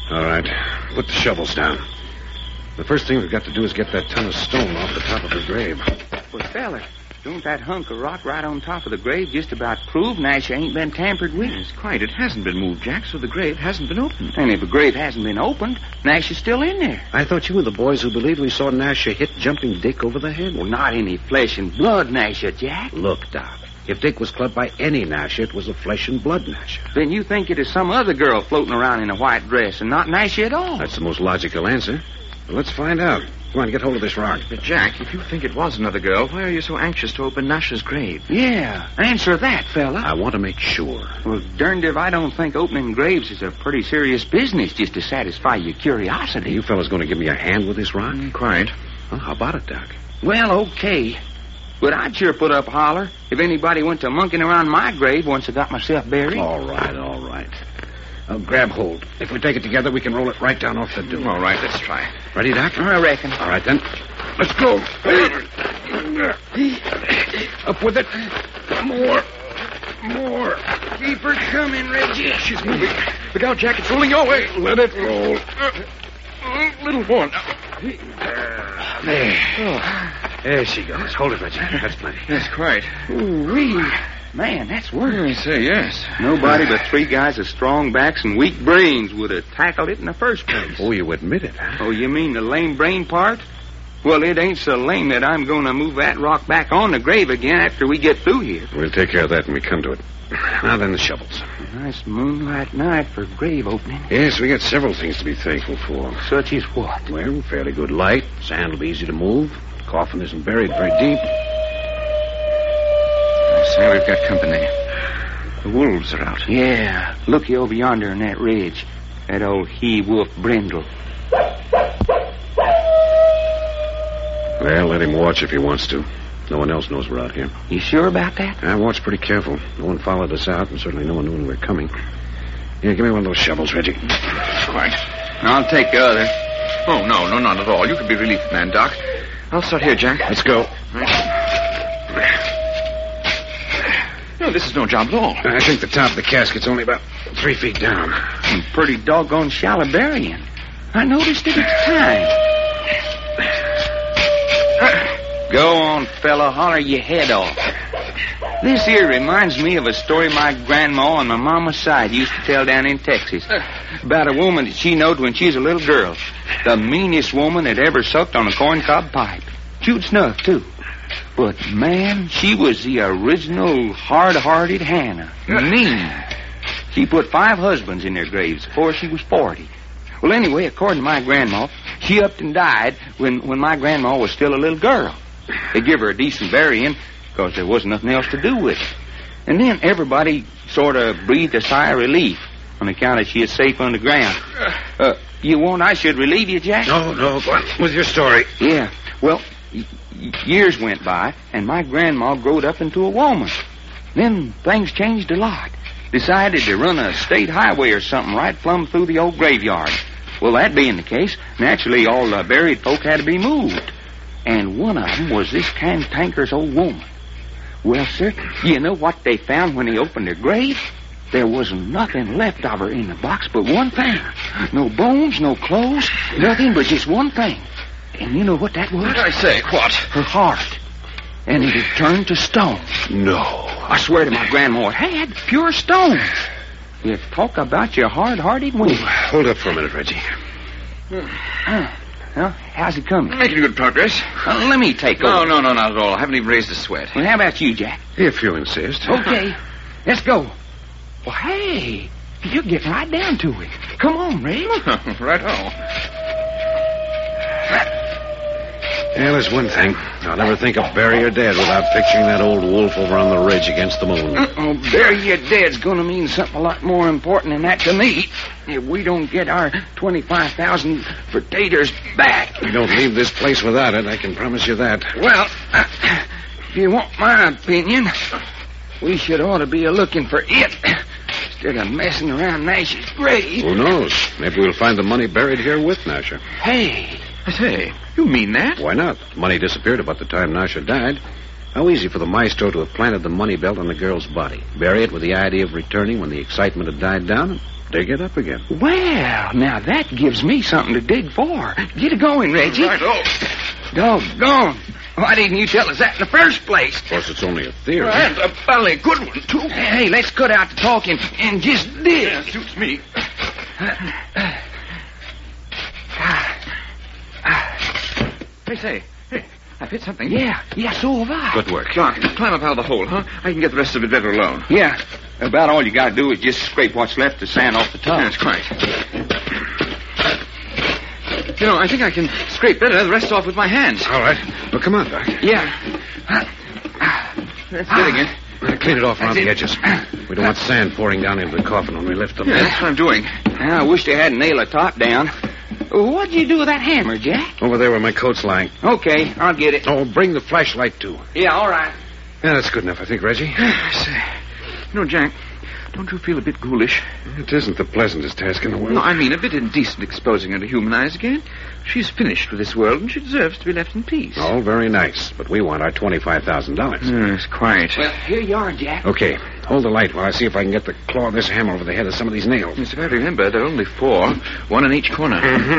All right. Put the shovels down. The first thing we've got to do is get that ton of stone off the top of the grave. Well, fella, don't that hunk of rock right on top of the grave just about prove Nasha ain't been tampered with? Yes, quite. It hasn't been moved, Jack, so the grave hasn't been opened. And if the grave hasn't been opened, Nasha's still in there. I thought you were the boys who believed we saw Nasha hit Jumping Dick over the head. Well, not any flesh and blood Nasha, Jack. Look, Doc. If Dick was clubbed by any Nasha, it was a flesh and blood Nasha. Then you think it is some other girl floating around in a white dress and not Nasha at all. That's the most logical answer. Well, let's find out. Come on, get hold of this rock. But, Jack, if you think it was another girl, why are you so anxious to open Nasha's grave? Yeah, answer that, fella. I want to make sure. Well, darned if I don't think opening graves is a pretty serious business just to satisfy your curiosity. You fellas going to give me a hand with this rock? Quite. Well, how about it, Doc? Well, okay. But I'd sure put up a holler if anybody went to monkeying around my grave once I got myself buried. All right, all right. Grab hold. If we take it together, we can roll it right down off the dune. All right, let's try. Ready, Doc? I reckon. All right, then. Let's go. Up with it. More. Keep her coming, Reggie. She's moving. Look out, Jack. It's rolling your way. Let it roll. Little one. There she goes. Hold it, Reggie. That's plenty. Yes, quite. Ooh-wee. Man, that's work. I say yes. Nobody but three guys with strong backs and weak brains would have tackled it in the first place. Oh, you admit it, huh? Oh, you mean the lame brain part? Well, it ain't so lame that I'm going to move that rock back on the grave again after we get through here. We'll take care of that when we come to it. Now then, the shovels. A nice moonlight night for grave opening. Yes, we got several things to be thankful for. Such as what? Well, fairly good light. Sand will be easy to move. The coffin isn't buried very deep. I say we've got company. The wolves are out. Yeah. Looky over yonder on that ridge. That old he-wolf Brindle. Well, let him watch if he wants to. No one else knows we're out here. You sure about that? I watched pretty careful. No one followed us out, and certainly no one knew when we were coming. Here, give me one of those shovels, Reggie. Quite. I'll take the other. Oh, no, not at all. You could be relieved, man, Doc. I'll start here, Jack. Let's go. No, this is no job at all. I think the top of the casket's only about 3 feet down. Pretty doggone shallow burying. I noticed it at the time. Go on, fella. Holler your head off. This here reminds me of a story my grandma on my mama's side used to tell down in Texas about a woman that she knowed when she was a little girl. The meanest woman that ever sucked on a corncob pipe. Chewed snuff, too. But, man, she was the original hard-hearted Hannah. Mean. She put 5 husbands in their graves before she was 40. Well, anyway, according to my grandma, she upped and died when my grandma was still a little girl. They give her a decent burying because there wasn't nothing else to do with it. And then everybody sort of breathed a sigh of relief on account of she is safe underground. You want I should relieve you, Jack? No, go on with your story. Yeah. Well, years went by, and my grandma growed up into a woman. Then things changed a lot. Decided to run a state highway or something right plumb through the old graveyard. Well, that being the case, naturally all the buried folk had to be moved. And one of them was this cantankerous old woman. Well, sir, you know what they found when they opened her grave? There wasn't nothing left of her in the box but one thing. No bones, no clothes, nothing but just one thing. And you know what that was? I say, what? Her heart. And it had turned to stone. No. I swear to my grandma, it had pure stone. You talk about your hard-hearted woman. Hold up for a minute, Reggie. Well, how's it coming? Making good progress. Let me take over. No, not at all. I haven't even raised a sweat. Well, how about you, Jack? If you insist. Okay, let's go. Well, hey, you're getting right down to it. Come on, Ray. Right-o. Yeah, there's one thing. I'll never think of bury your dead without picturing that old wolf over on the ridge against the moon. Bury your dead's going to mean something a lot more important than that to me. If we don't get our 25,000 potatoes back. We don't leave this place without it, I can promise you that. Well, if you want my opinion, we should ought to be looking for it instead of messing around Nash's grave. Who knows? Maybe we'll find the money buried here with Nasha. Hey. I say, you mean that? Why not? The money disappeared about the time Nasha died. How easy for the maestro to have planted the money belt on the girl's body, bury it with the idea of returning when the excitement had died down, and dig it up again. Well, now that gives me something to dig for. Get it going, Reggie. Right-o. Doggone. Why didn't you tell us that in the first place? Of course, it's only a theory. And a bally good one, too. Hey, let's cut out the talking and just dig. Yeah, suits me. Hey, I've hit something. Yeah, so have I. Good work. Doc, climb up out of the hole, huh? I can get the rest of it better alone. Yeah, about all you got to do is just scrape what's left of sand off the top. That's quite. You know, I think I can scrape better the rest off with my hands. All right. Well, come on, Doc. Yeah. That's it again. Clean it off around the edges. We don't want sand pouring down into the coffin when we lift the lid. Yeah, that's what I'm doing. I wish they hadn't nailed the top down. What'd you do with that hammer, Jack? Over there where my coat's lying. Okay, I'll get it. Oh, bring the flashlight, too. Yeah, all right. Yeah, that's good enough, I think, Reggie. I say, you know, Jack, don't you feel a bit ghoulish? It isn't the pleasantest task in the world. No, I mean a bit indecent exposing her to human eyes again. She's finished with this world, and she deserves to be left in peace. All very nice, but we want our $25,000. Yes, quite. Well, here you are, Jack. Okay, hold the light while I see if I can get the claw of this hammer over the head of some of these nails. Yes, if I remember, there are only 4, one in each corner.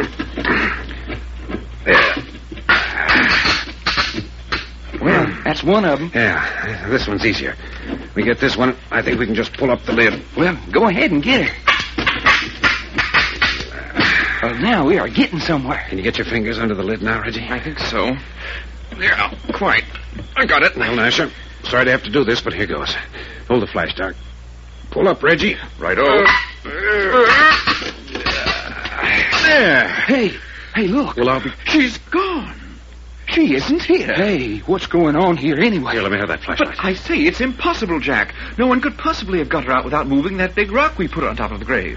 There. Well, that's one of them. Yeah, this one's easier. We get this one, I think we can just pull up the lid. Well, go ahead and get it. Well, now we are getting somewhere. Can you get your fingers under the lid now, Reggie? I think so. Yeah, quite. I got it. Well, Nasher, sorry to have to do this, but here goes. Hold the flash, Doc. Pull up, Reggie. Right-o. There. Hey, look. Well, I'll be... She's gone. She isn't here. Hey, what's going on here anyway? Here, let me have that flashlight. But I say, it's impossible, Jack. No one could possibly have got her out without moving that big rock we put on top of the grave.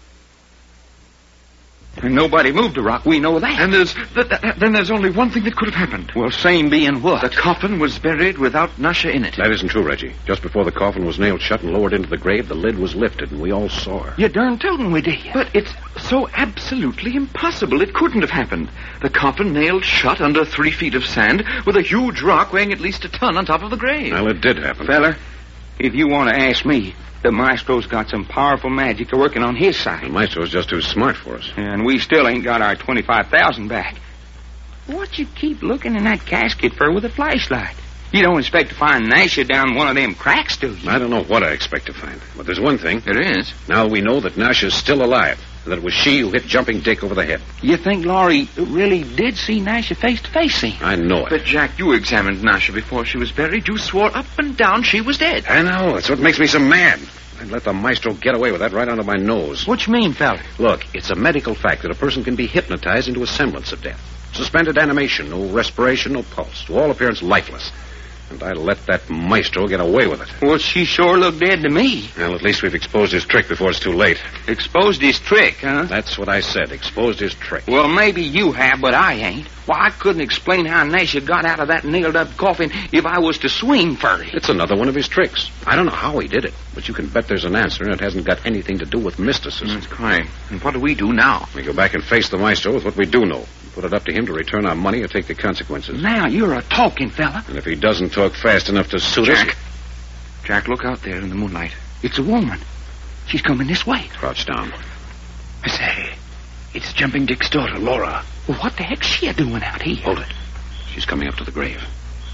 And nobody moved the rock, we know that. And then there's only one thing that could have happened. Well, same being what? The coffin was buried without Nasha in it. That isn't true, Reggie. Just before the coffin was nailed shut and lowered into the grave, the lid was lifted, and we all saw her. You darn tootin' we did. But it's so absolutely impossible. It couldn't have happened. The coffin nailed shut under 3 feet of sand with a huge rock weighing at least a ton on top of the grave. Well, it did happen. Feller, if you want to ask me, the maestro's got some powerful magic working on his side. The maestro's just too smart for us. And we still ain't got our $25,000 back. What you keep looking in that casket for with a flashlight? You don't expect to find Nasha down one of them cracks, do you? I don't know what I expect to find. But there's one thing. There is. Now we know that Nasha's still alive. And that it was she who hit Jumping Dick over the head. You think Laurie really did see Nasha face to face, see? I know it. But, Jack, you examined Nasha before she was buried. You swore up and down she was dead. I know. That's what makes me so mad. I'd let the maestro get away with that right under my nose. What you mean, fella? Look, it's a medical fact that a person can be hypnotized into a semblance of death. Suspended animation, no respiration, no pulse. To all appearance, lifeless. And I let that maestro get away with it. Well, she sure looked dead to me. Well, at least we've exposed his trick before it's too late. Exposed his trick, huh? That's what I said. Exposed his trick. Well, maybe you have, but I ain't. Why, I couldn't explain how Nasha got out of that nailed-up coffin if I was to swing for it. It's another one of his tricks. I don't know how he did it, but you can bet there's an answer, and it hasn't got anything to do with mysticism. That's quite. And what do we do now? We go back and face the maestro with what we do know. Put it up to him to return our money or take the consequences. Now you're a talking fella. And if he doesn't talk fast enough to suit us... Jack, look out there in the moonlight. It's a woman. She's coming this way. Crouch down. I say, it's Jumping Dick's daughter, Laura. Well, what the heck's she doing out here? Hold it. She's coming up to the grave.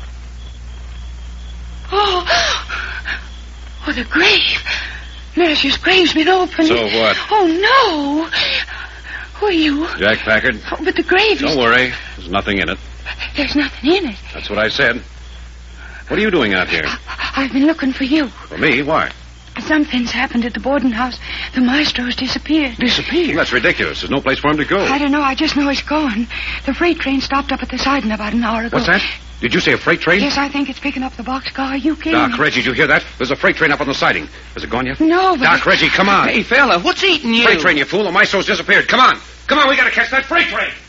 Oh, the grave. Nasha's grave's been opened. So what? Oh, no. Who are you? Jack Packard. Oh, but the grave is... Don't worry. There's nothing in it. There's nothing in it. That's what I said. What are you doing out here? I've been looking for you. For me? Why? Something's happened at the boarding house. The maestro's disappeared. Disappeared? That's ridiculous. There's no place for him to go. I don't know. I just know he's gone. The freight train stopped up at the siding about an hour ago. What's that? Did you say a freight train? Yes, I think it's picking up the boxcar. You came. Doc, Reggie, did you hear that? There's a freight train up on the siding. Has it gone yet? No, but... Doc, Reggie, come on. Hey, fella, what's eating you? Freight train, you fool. The maestro's disappeared. Come on. Come on, we gotta catch that freight train.